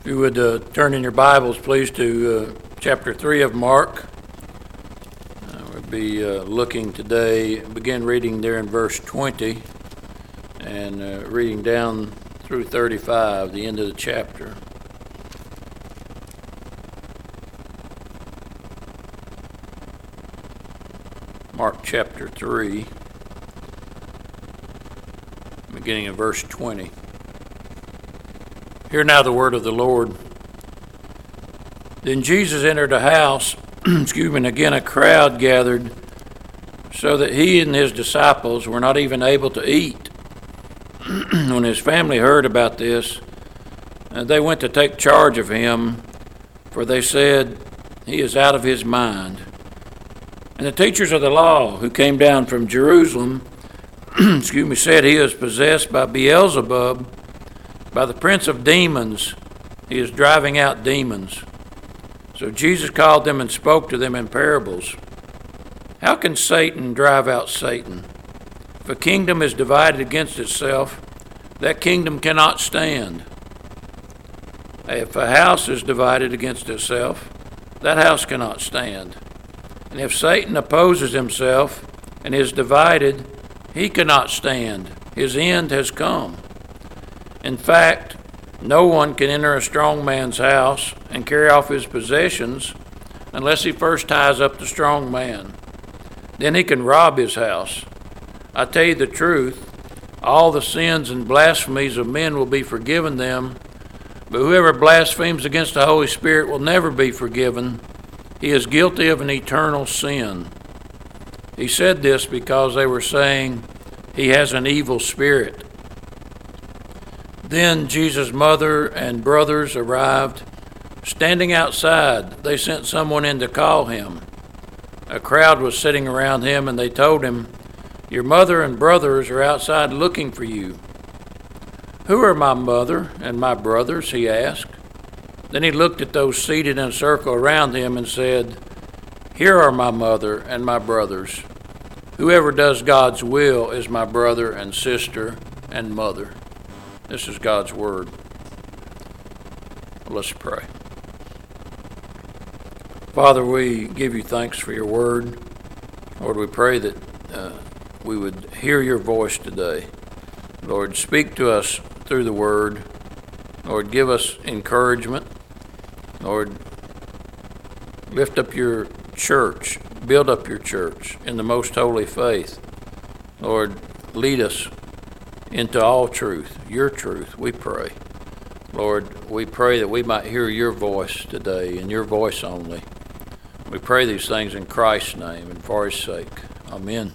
If you would turn in your Bibles, please, to chapter 3 of Mark. We'll be looking today, begin reading there in verse 20 and reading down through 35, the end of the chapter. Mark chapter 3, beginning in verse 20. Hear now the word of the Lord. Then Jesus entered a house, and again a crowd gathered, so that he and his disciples were not even able to eat. When his family heard about this, they went to take charge of him, for they said, "He is out of his mind." And the teachers of the law who came down from Jerusalem, said, "He is possessed by Beelzebub, by the prince of demons. He is driving out demons." So Jesus called them and spoke to them in parables. "How can Satan drive out Satan? If a kingdom is divided against itself, that kingdom cannot stand. If a house is divided against itself, that house cannot stand. And if Satan opposes himself and is divided, he cannot stand. His end has come. In fact, no one can enter a strong man's house and carry off his possessions unless he first ties up the strong man. Then he can rob his house. I tell you the truth, all the sins and blasphemies of men will be forgiven them, but whoever blasphemes against the Holy Spirit will never be forgiven. He is guilty of an eternal sin." He said this because they were saying, "He has an evil spirit." Then Jesus' mother and brothers arrived. Standing outside, they sent someone in to call him. A crowd was sitting around him, and they told him, "Your mother and brothers are outside looking for you." "Who are my mother and my brothers?" he asked. Then he looked at those seated in a circle around him and said, "Here are my mother and my brothers. Whoever does God's will is my brother and sister and mother." This is God's word. Let's pray. Father, we give you thanks for your word. Lord, we pray that we would hear your voice today. Lord, speak to us through the word. Lord, give us encouragement. Lord, lift up your church, build up your church in the most holy faith. Lord, lead us into all truth, your truth, we pray. Lord, we pray that we might hear your voice today and your voice only. We pray these things in Christ's name and for his sake. Amen.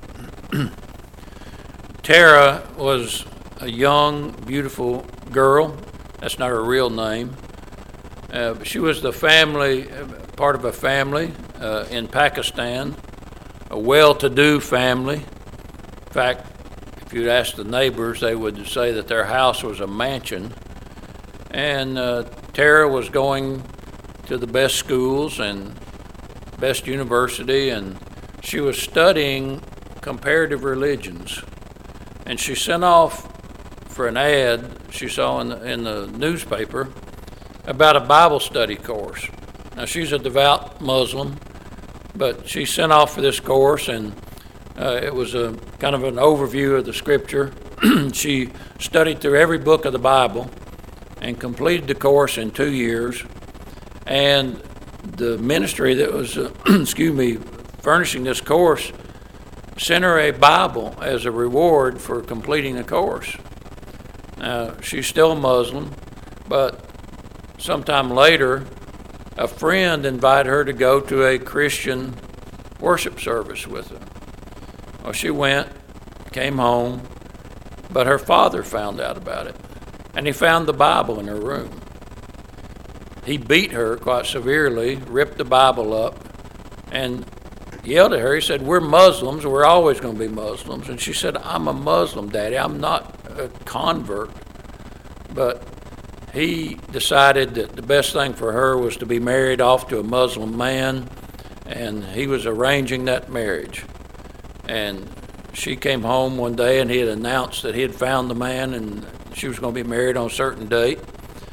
Tara was a young, beautiful girl. That's not her real name. But she was part of a family in Pakistan, a well-to-do family. In fact, if you'd ask the neighbors, they would say that their house was a mansion. And Tara was going to the best schools and best university, and she was studying comparative religions. And she sent off for an ad she saw in the newspaper about a Bible study course. Now, she's a devout Muslim, but she sent off for this course, and it was a kind of an overview of the scripture. She studied through every book of the Bible and completed the course in 2 years. And the ministry that was, furnishing this course sent her a Bible as a reward for completing the course. Now, she's still a Muslim, but sometime later, a friend invited her to go to a Christian worship service with her. Well, she went, came home, but her father found out about it, and he found the Bible in her room. He beat her quite severely, ripped the Bible up, and yelled at her. He said, "We're Muslims, we're always going to be Muslims." And she said, "I'm a Muslim, Daddy, I'm not a convert." But he decided that the best thing for her was to be married off to a Muslim man, and he was arranging that marriage. And she came home one day, and he had announced that he had found the man, and she was going to be married on a certain date.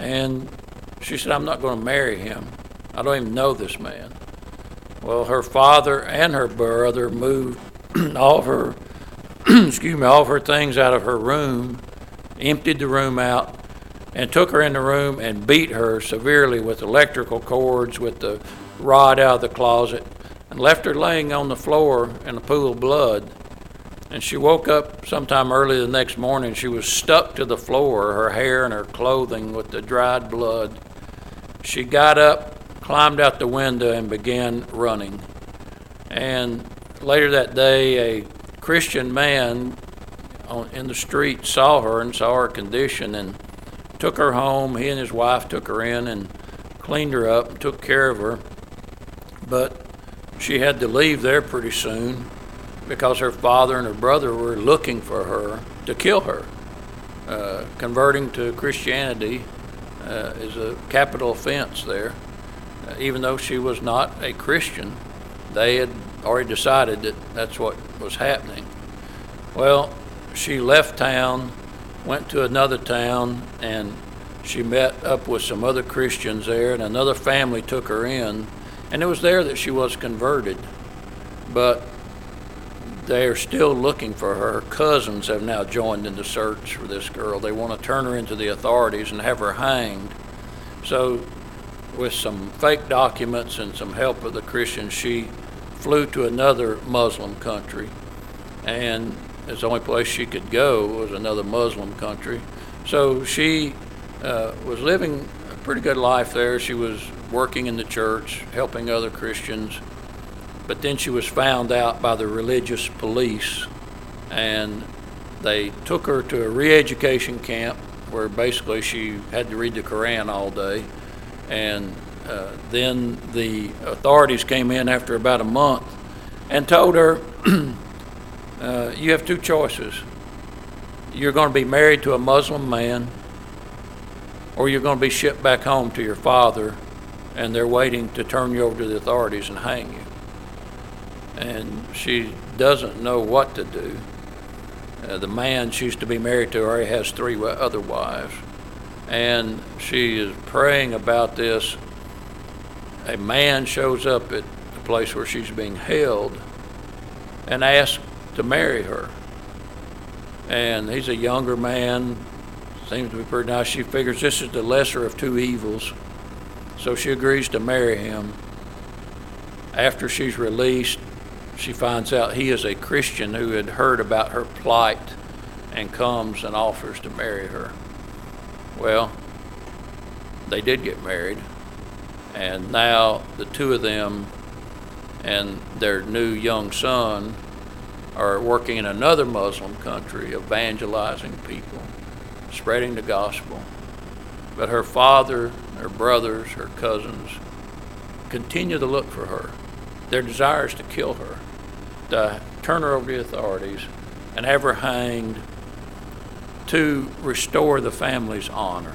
And she said, I'm not going to marry him. I don't even know this man. Well, her father and her brother moved all of her, all of her things out of her room, emptied the room out, and took her in the room and beat her severely with electrical cords, with the rod out of the closet, and left her laying on the floor in a pool of blood. And she woke up sometime early the next morning. She was stuck to the floor, her hair and her clothing with the dried blood. She got up, climbed out the window, and began running. And later that day, a Christian man in the street saw her and saw her condition and took her home. He and his wife took her in and cleaned her up and took care of her. But she had to leave there pretty soon because her father and her brother were looking for her to kill her. Converting to Christianity is a capital offense there. Even though she was not a Christian, they had already decided that that's what was happening. Well, she left town, went to another town, and she met up with some other Christians there, and another family took her in, and it was there that she was converted. But they're still looking for her. Her cousins have now joined in the search for this girl. They want to turn her into the authorities and have her hanged. So with some fake documents and some help of the Christians, she flew to another Muslim country, and it's the only place she could go was another Muslim country. So she was living a pretty good life there. She was working in the church, helping other Christians, but then she was found out by the religious police, and they took her to a re-education camp where basically she had to read the Quran all day. And then the authorities came in after about a month and told her, you have two choices. You're going to be married to a Muslim man, or you're going to be shipped back home to your father, and they're waiting to turn you over to the authorities and hang you. And she doesn't know what to do. The man she's to be married to already has 3 other wives. And she is praying about this. A man shows up at the place where she's being held and asks to marry her. And he's a younger man, seems to be pretty nice. She figures this is the lesser of 2 evils, so she agrees to marry him. After she's released, she finds out he is a Christian who had heard about her plight and comes and offers to marry her. Well, they did get married, and now the 2 of them and their new young son are working in another Muslim country, evangelizing people, spreading the gospel. But her father, her brothers, her cousins continue to look for her. Their desire is to kill her, to turn her over to the authorities and have her hanged, to restore the family's honor.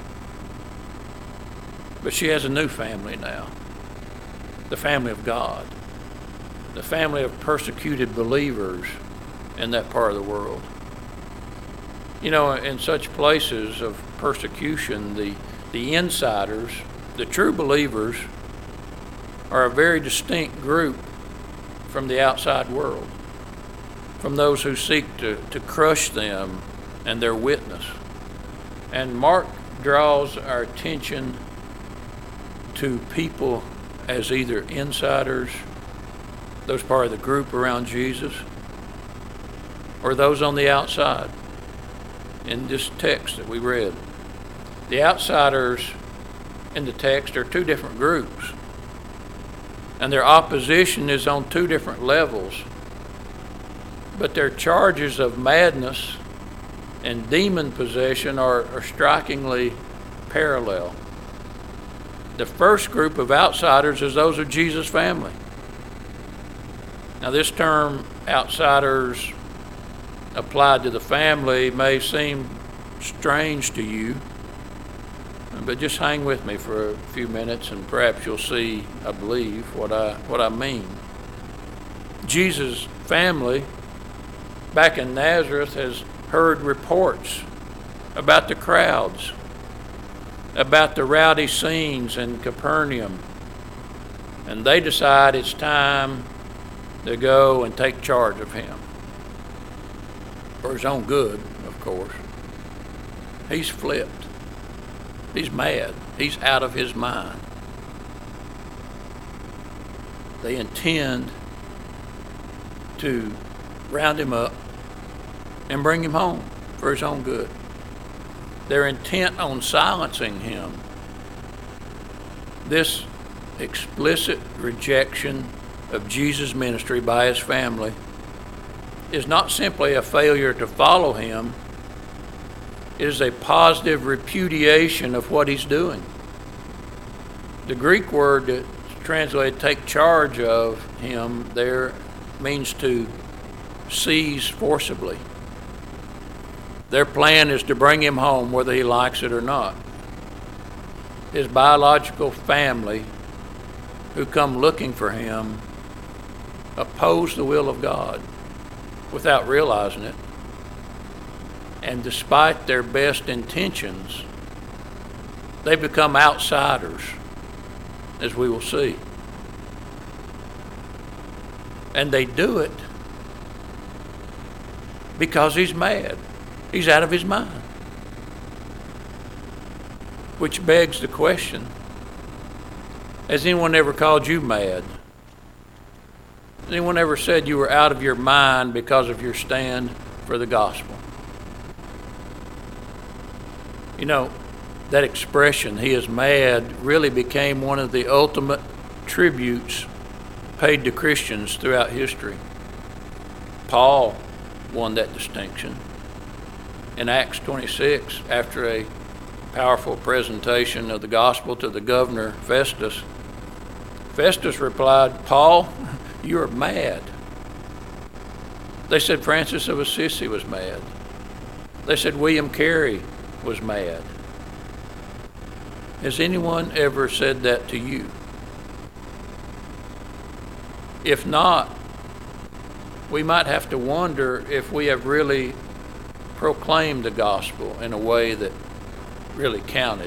But she has a new family now, the family of God, the family of persecuted believers in that part of the world. You know, in such places of persecution, the insiders, the true believers, are a very distinct group from the outside world, from those who seek to crush them and their witness. And Mark draws our attention to people as either insiders, those part of the group around Jesus, or those on the outside. In this text that we read, the outsiders in the text are 2 different groups, and their opposition is on 2 different levels, but their charges of madness and demon possession are strikingly parallel. The first group of outsiders is those of Jesus' family. Now, this term outsiders applied to the family may seem strange to you, but just hang with me for a few minutes and perhaps you'll see, I believe, what I mean. Jesus' family back in Nazareth has heard reports about the crowds about the rowdy scenes in Capernaum, and they decide it's time to go and take charge of him. For his own good, of course. He's flipped. He's mad. He's out of his mind. They intend to round him up and bring him home for his own good. They're intent on silencing him. This explicit rejection of Jesus' ministry by his family is not simply a failure to follow him. It is a positive repudiation of what he's doing. The Greek word that's translated take charge of him there means to seize forcibly. Their plan is to bring him home whether he likes it or not. His biological family, who come looking for him, oppose the will of God without realizing it. And despite their best intentions, they become outsiders, as we will see. And they do it because he's mad. He's out of his mind. Which begs the question, has anyone ever called you mad? Has anyone ever said you were out of your mind because of your stand for the gospel? You know, that expression, he is mad, really became one of the ultimate tributes paid to Christians throughout history. Paul won that distinction. In Acts 26, after a powerful presentation of the gospel to the governor Festus, Festus replied, "Paul, you are mad." They said Francis of Assisi was mad. They said William Carey was mad. Has anyone ever said that to you? If not, we might have to wonder if we have really proclaimed the gospel in a way that really counted.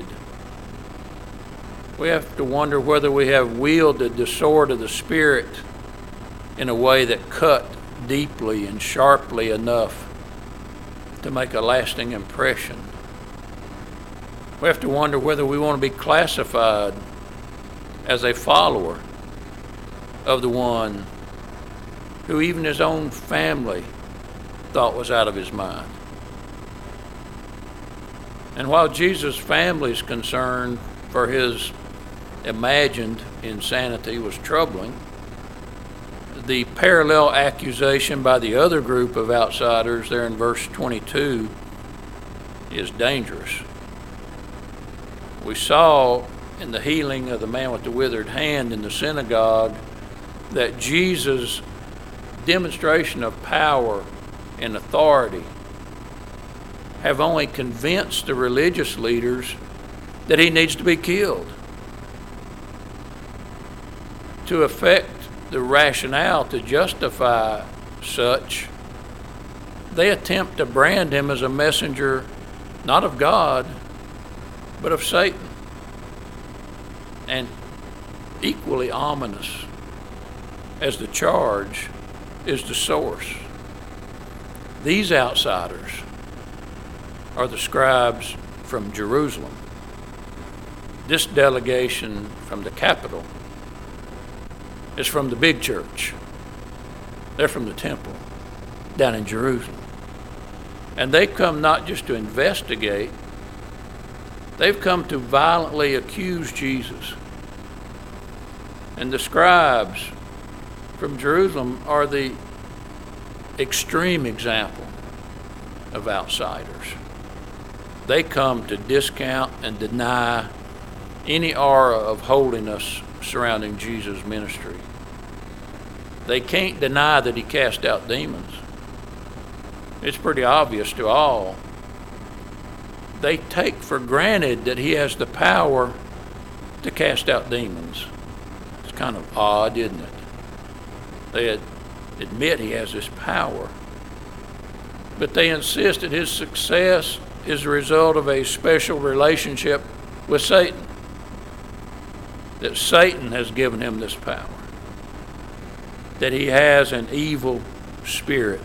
We have to wonder whether we have wielded the sword of the Spirit in a way that cut deeply and sharply enough to make a lasting impression. We have to wonder whether we want to be classified as a follower of the one who even his own family thought was out of his mind. And while Jesus' family's concern for his imagined insanity was troubling, the parallel accusation by the other group of outsiders there in verse 22 is dangerous. We saw in the healing of the man with the withered hand in the synagogue that Jesus' demonstration of power and authority have only convinced the religious leaders that he needs to be killed. To effect the rationale to justify such, they attempt to brand him as a messenger not of God, but of Satan. And equally ominous as the charge is the source. These outsiders are the scribes from Jerusalem. This delegation from the capital is from the big church. They're from the temple down in Jerusalem. And they've come not just to investigate, they've come to violently accuse Jesus. And the scribes from Jerusalem are the extreme example of outsiders. They come to discount and deny any aura of holiness surrounding Jesus' ministry. They can't deny that he cast out demons. It's pretty obvious to all. They take for granted that he has the power to cast out demons. It's kind of odd, isn't it? They admit he has this power, but they insist that his success is a result of a special relationship with Satan. That Satan has given him this power. That he has an evil spirit.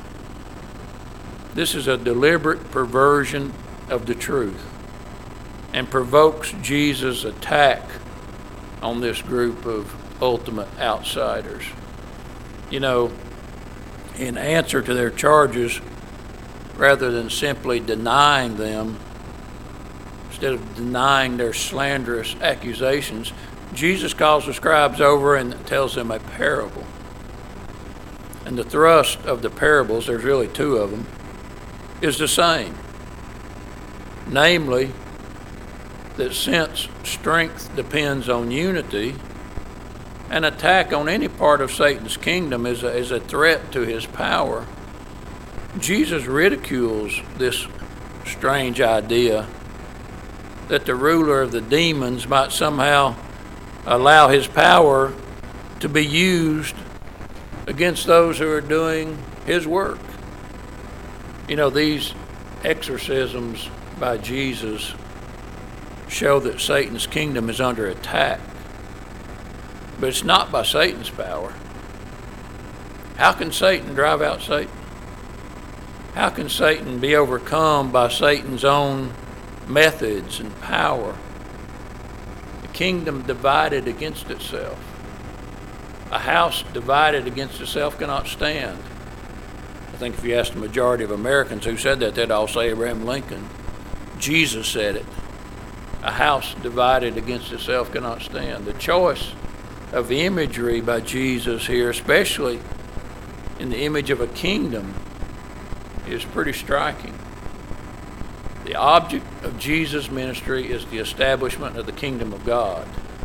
This is a deliberate perversion of the truth and provokes Jesus' attack on this group of ultimate outsiders. You know, in answer to their charges, rather than simply denying them, instead of denying their slanderous accusations, Jesus calls the scribes over and tells them a parable. And the thrust of the parables, there's really two of them, is the same. Namely, that since strength depends on unity, an attack on any part of Satan's kingdom is a threat to his power. Jesus ridicules this strange idea that the ruler of the demons might somehow allow his power to be used against those who are doing his work. You know, these exorcisms by Jesus show that Satan's kingdom is under attack. But it's not by Satan's power. How can Satan drive out Satan? How can Satan be overcome by Satan's own methods and power? The kingdom divided against itself. A house divided against itself cannot stand. I think if you ask the majority of Americans who said that, they'd all say Abraham Lincoln. Jesus said it. A house divided against itself cannot stand. The choice of the imagery by Jesus here, especially in the image of a kingdom, is pretty striking. The object of Jesus' ministry is the establishment of the kingdom of God.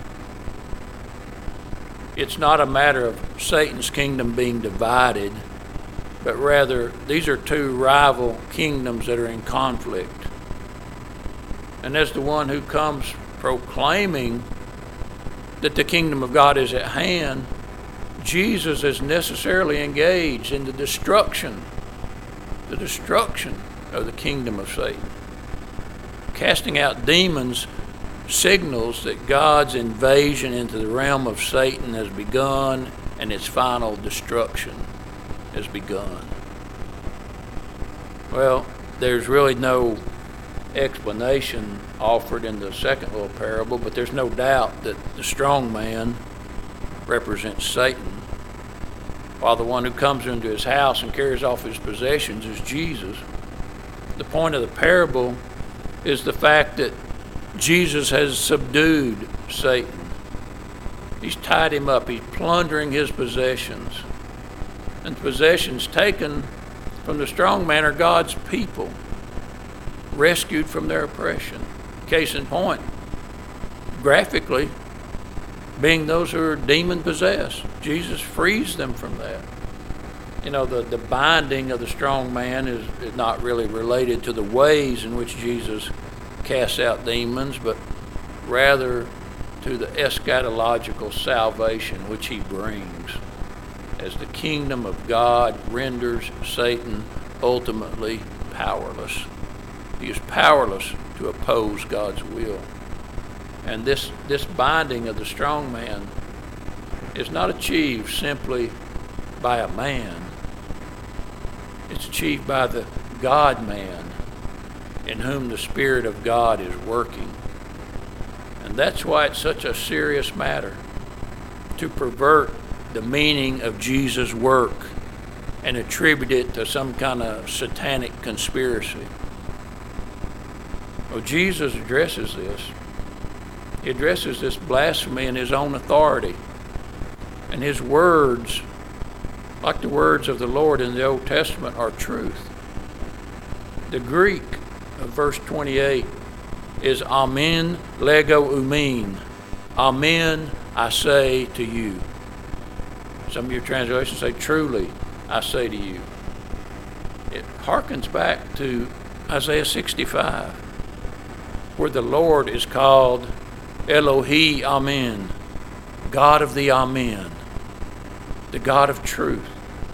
It's not a matter of Satan's kingdom being divided, but rather these are two rival kingdoms that are in conflict. And as the one who comes proclaiming that the kingdom of God is at hand, Jesus is necessarily engaged in the destruction of the kingdom of Satan. Casting out demons signals that God's invasion into the realm of Satan has begun and its final destruction has begun. Well, there's really no explanation offered in the second little parable, but there's no doubt that the strong man represents Satan, while the one who comes into his house and carries off his possessions is Jesus. The point of the parable is the fact that Jesus has subdued Satan. He's tied him up. He's plundering his possessions. And the possessions taken from the strong man are God's people, rescued from their oppression. Case in point, graphically, being those who are demon-possessed. Jesus frees them from that. You know, the binding of the strong man is not really related to the ways in which Jesus casts out demons, but rather to the eschatological salvation which he brings as the kingdom of God renders Satan ultimately powerless. He is powerless to oppose God's will. And this binding of the strong man is not achieved simply by a man. It's achieved by the God-man in whom the Spirit of God is working. And that's why it's such a serious matter to pervert the meaning of Jesus' work and attribute it to some kind of satanic conspiracy. Well, Jesus addresses this. He addresses this blasphemy in his own authority. And his words, like the words of the Lord in the Old Testament, are truth. The Greek of verse 28 is amen lego umin. Amen, I say to you. Some of your translations say, truly, I say to you. It harkens back to Isaiah 65, where the Lord is called Elohi Amen, God of the Amen, the God of truth.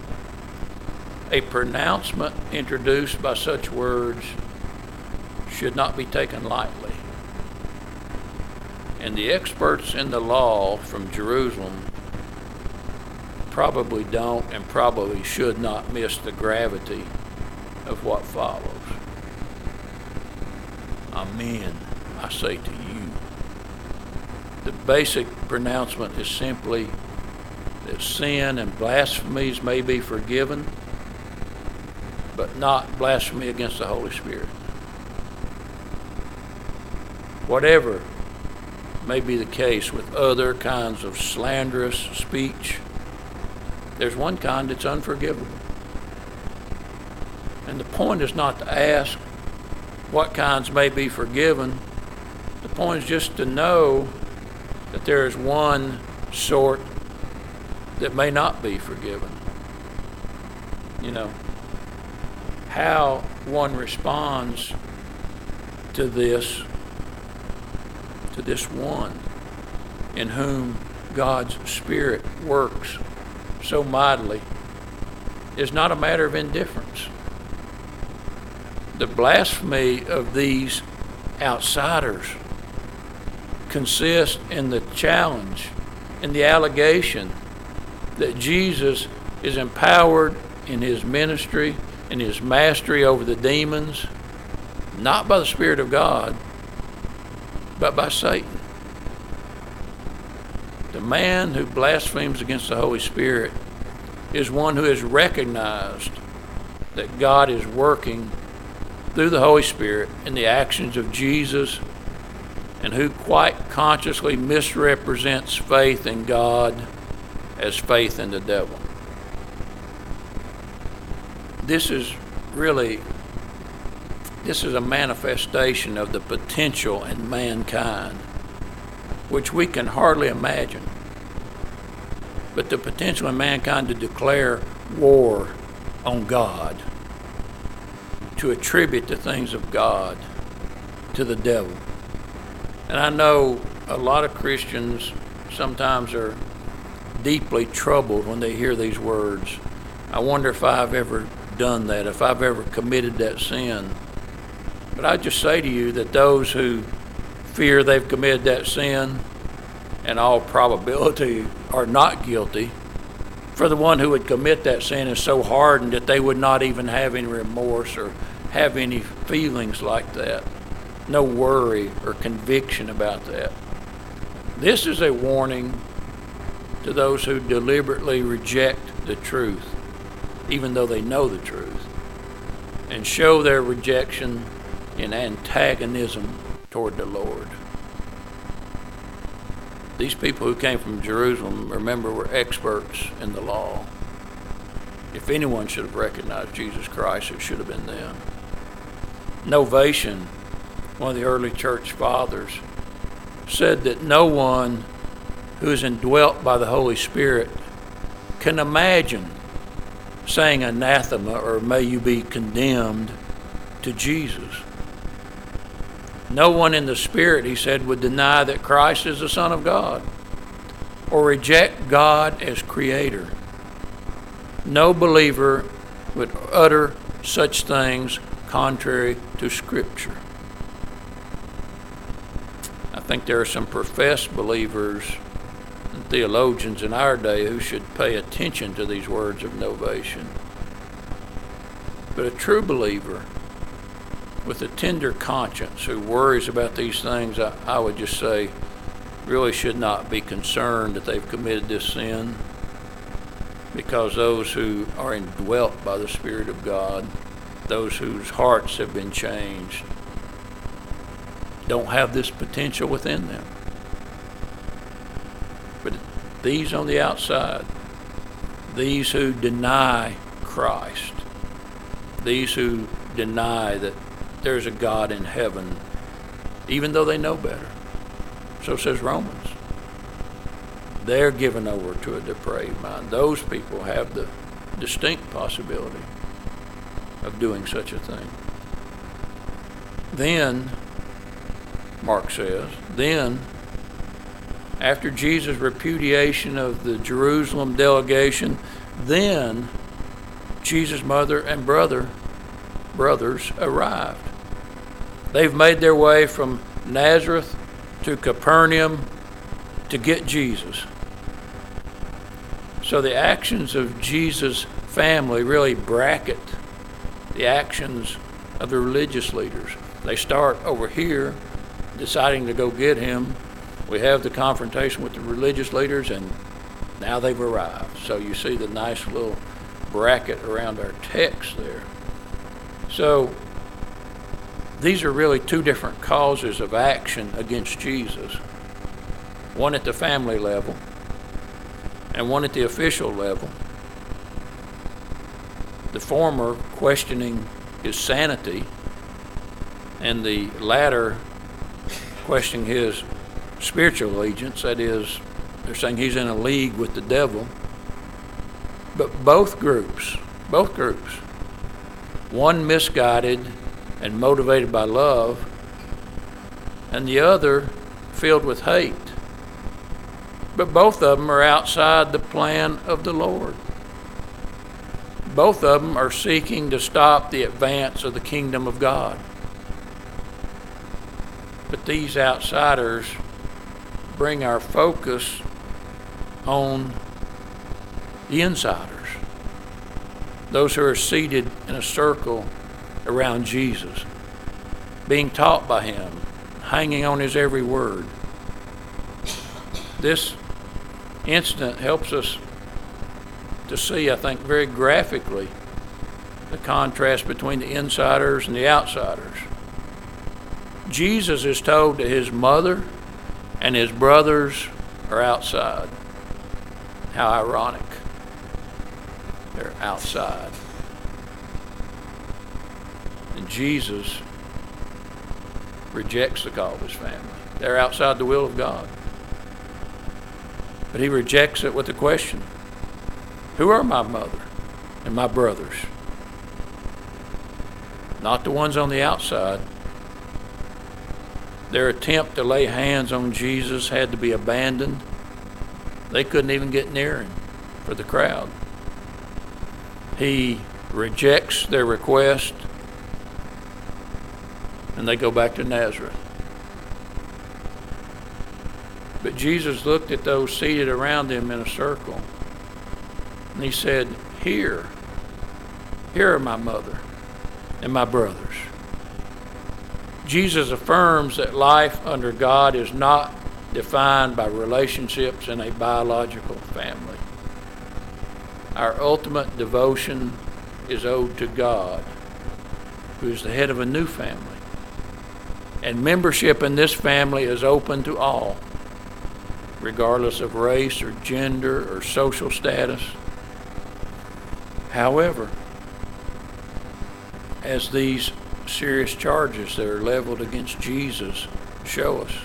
A pronouncement introduced by such words should not be taken lightly. And the experts in the law from Jerusalem probably don't and probably should not miss the gravity of what follows. Amen, I say to you. The basic pronouncement is simply that sin and blasphemies may be forgiven, but not blasphemy against the Holy Spirit. Whatever may be the case with other kinds of slanderous speech, there's one kind that's unforgivable. And the point is not to ask what kinds may be forgiven. The point is just to know that there is one sort that may not be forgiven. You know, how one responds to this one in whom God's Spirit works so mightily is not a matter of indifference. The blasphemy of these outsiders consists in the challenge, in the allegation that Jesus is empowered in his ministry, in his mastery over the demons, not by the Spirit of God, but by Satan. The man who blasphemes against the Holy Spirit is one who has recognized that God is working through the Holy Spirit in the actions of Jesus, and who quite consciously misrepresents faith in God as faith in the devil. This is a manifestation of the potential in mankind, which we can hardly imagine. But the potential in mankind to declare war on God, to attribute the things of God to the devil. And I know a lot of Christians sometimes are deeply troubled when they hear these words. I wonder if I've ever done that, if I've ever committed that sin. But I just say to you that those who fear they've committed that sin, in all probability, are not guilty. For the one who would commit that sin is so hardened that they would not even have any remorse or have any feelings like that. No worry or conviction about that. This is a warning to those who deliberately reject the truth, even though they know the truth, and show their rejection in antagonism toward the Lord. These people who came from Jerusalem, remember, were experts in the law. If anyone should have recognized Jesus Christ, it should have been them. Novatian, one of the early church fathers, said that no one who is indwelt by the Holy Spirit can imagine saying anathema or may you be condemned to Jesus. No one in the Spirit, he said, would deny that Christ is the Son of God or reject God as Creator. No believer would utter such things contrary to Scripture. I think there are some professed believers and theologians in our day who should pay attention to these words of Novatian. But a true believer with a tender conscience who worries about these things, I would just say, really should not be concerned that they've committed this sin, because those who are indwelt by the Spirit of God, those whose hearts have been changed, don't have this potential within them. But these on the outside, these who deny Christ, these who deny that there's a God in heaven, even though they know better. So says Romans. They're given over to a depraved mind. Those people have the distinct possibility of doing such a thing. Then, Mark says, then, after Jesus' repudiation of the Jerusalem delegation, then Jesus' mother and brothers arrived. They've made their way from Nazareth to Capernaum to get Jesus. So the actions of Jesus' family really bracket the actions of the religious leaders. They start over here deciding to go get him. We have the confrontation with the religious leaders, and now they've arrived. So you see the nice little bracket around our text there. So these are really two different causes of action against Jesus. One at the family level and one at the official level. The former questioning his sanity, and the latter questioning his spiritual allegiance. That is, they're saying he's in a league with the devil. But both groups, one misguided and motivated by love, and the other filled with hate. But both of them are outside the plan of the Lord. Both of them are seeking to stop the advance of the kingdom of God. But these outsiders bring our focus on the insiders, those who are seated in a circle around Jesus, being taught by him, hanging on his every word. This incident helps us to see, I think, very graphically the contrast between the insiders and the outsiders. Jesus is told that his mother and his brothers are outside. How ironic. They're outside. And Jesus rejects the call of his family. They're outside the will of God. But he rejects it with a question. Who are my mother and my brothers? Not the ones on the outside. Their attempt to lay hands on Jesus had to be abandoned. They couldn't even get near him for the crowd. He rejects their request, and they go back to Nazareth. But Jesus looked at those seated around him in a circle, and he said, Here are my mother and my brothers. Jesus affirms that life under God is not defined by relationships in a biological family. Our ultimate devotion is owed to God, who is the head of a new family. And membership in this family is open to all, regardless of race or gender or social status. However, as these serious charges that are leveled against Jesus show us,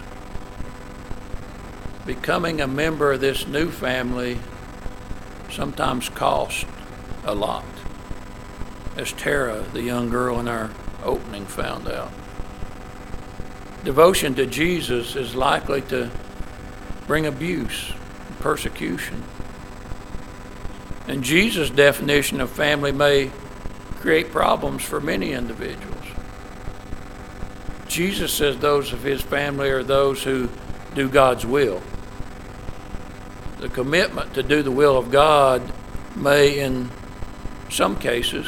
becoming a member of this new family sometimes costs a lot, as Tara, the young girl in our opening, found out. Devotion to Jesus is likely to bring abuse, persecution. And Jesus' definition of family may create problems for many individuals. Jesus says those of his family are those who do God's will. The commitment to do the will of God may, in some cases,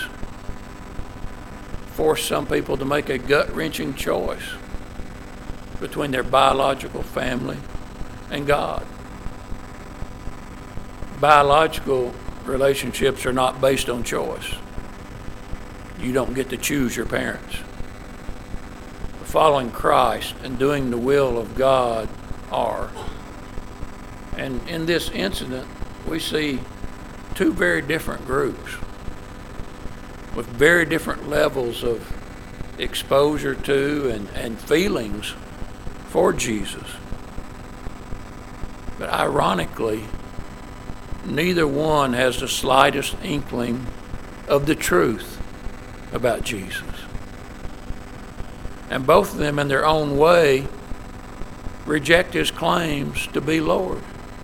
force some people to make a gut-wrenching choice between their biological family and God. Biological relationships are not based on choice. You don't get to choose your parents. Following Christ and doing the will of God are. And in this incident, we see two very different groups with very different levels of exposure to and feelings for Jesus. But ironically, neither one has the slightest inkling of the truth about Jesus. And both of them, in their own way, reject his claims to be Lord.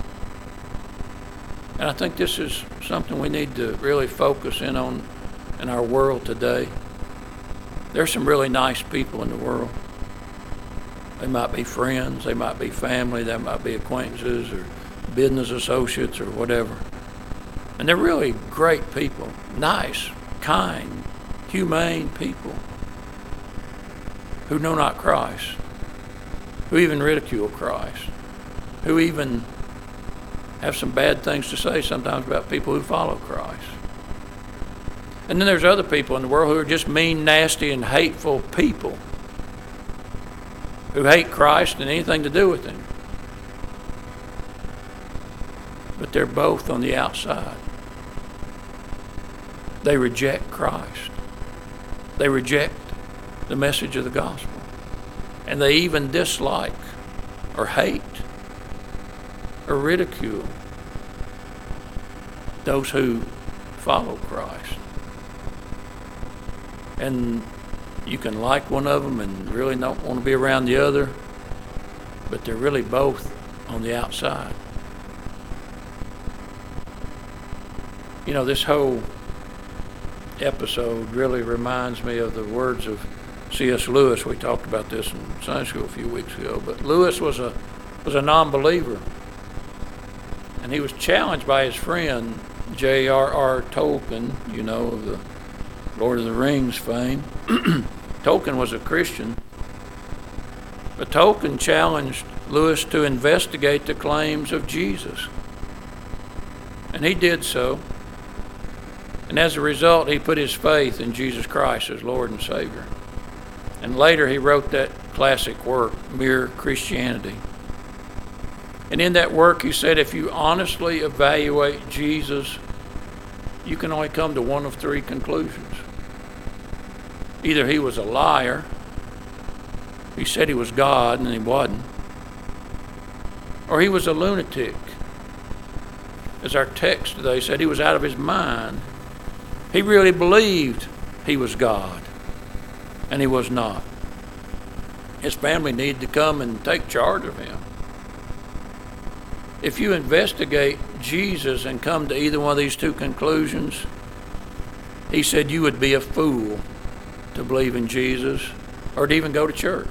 And I think this is something we need to really focus in on in our world today. There's some really nice people in the world. They might be friends, they might be family, they might be acquaintances or business associates or whatever. And they're really great people, nice, kind, humane people who know not Christ, who even ridicule Christ, who even have some bad things to say sometimes about people who follow Christ. And then there's other people in the world who are just mean, nasty, and hateful people who hate Christ and anything to do with him. But they're both on the outside. They reject Christ. They reject the message of the gospel. And they even dislike or hate or ridicule those who follow Christ. And you can like one of them and really don't want to be around the other, but they're really both on the outside. You know, this whole episode really reminds me of the words of C.S. Lewis. We talked about this in Sunday school a few weeks ago, but Lewis was a non-believer, and he was challenged by his friend J.R.R. Tolkien, you know, of the Lord of the Rings fame. Tolkien was a Christian, but Tolkien challenged Lewis to investigate the claims of Jesus, and he did so. And as a result, he put his faith in Jesus Christ as Lord and Savior. And later he wrote that classic work, Mere Christianity. And in that work he said, if you honestly evaluate Jesus, you can only come to one of three conclusions. Either he was a liar, he said he was God and he wasn't, or he was a lunatic. As our text today said, he was out of his mind. He really believed he was God, and he was not. His family needed to come and take charge of him. If you investigate Jesus and come to either one of these two conclusions, he said you would be a fool to believe in Jesus or to even go to church.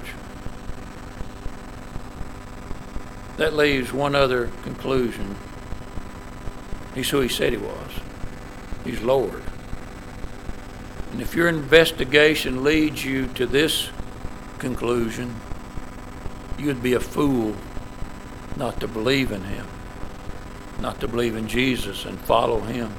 That leaves one other conclusion. He's who he said he was. He's Lord. And if your investigation leads you to this conclusion, you'd be a fool not to believe in him, not to believe in Jesus and follow him.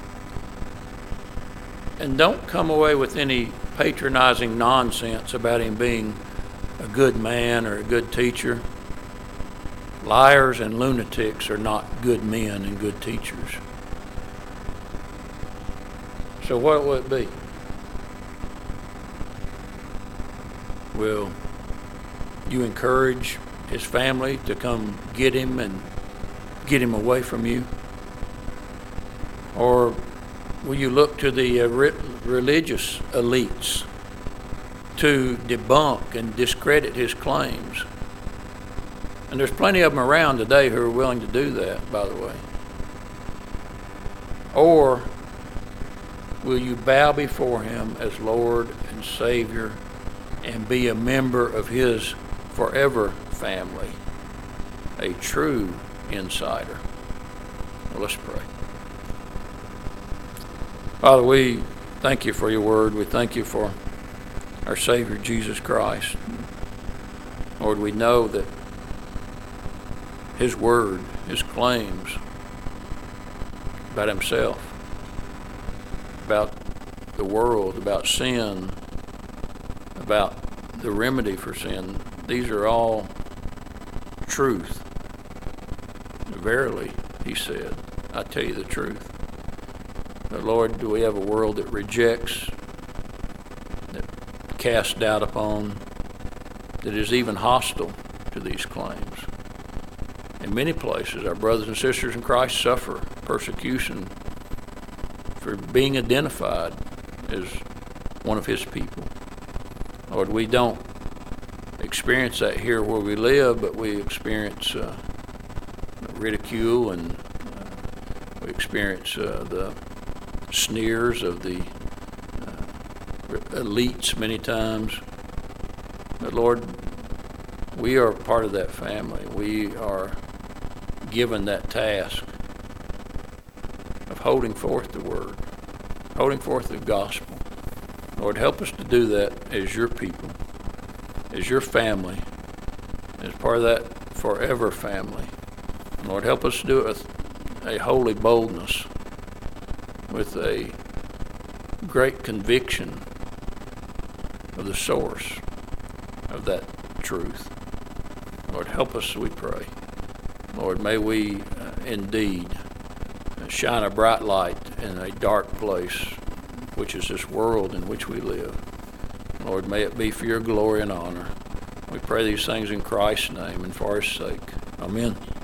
And don't come away with any patronizing nonsense about him being a good man or a good teacher. Liars and lunatics are not good men and good teachers. So what will it be? Will you encourage his family to come get him and get him away from you? Or will you look to the religious elites to debunk and discredit his claims? And there's plenty of them around today who are willing to do that, by the way. Or will you bow before him as Lord and Savior and be a member of his forever family, a true insider? Well, let's pray. Father, we thank you for your word. We thank you for our Savior, Jesus Christ. Lord, we know that his word, his claims about himself, about the world, about sin, about the remedy for sin, these are all truth. Verily, he said, I tell you the truth. But Lord, do we have a world that rejects, that casts doubt upon, that is even hostile to these claims? In many places, our brothers and sisters in Christ suffer persecution for being identified as one of his people. Lord, we don't experience that here where we live, but we experience ridicule and we experience the sneers of the elites many times. But Lord, We are part of that family. We are given that task of holding forth the word, holding forth the gospel. Lord, help us to do that as your people, as your family, as part of that forever family. Lord, help us to do it with a holy boldness, with a great conviction of the source of that truth. Lord, help us, we pray. Lord, may we indeed shine a bright light in a dark place, which is this world in which we live. Lord, may it be for your glory and honor. We pray these things in Christ's name and for his sake. Amen.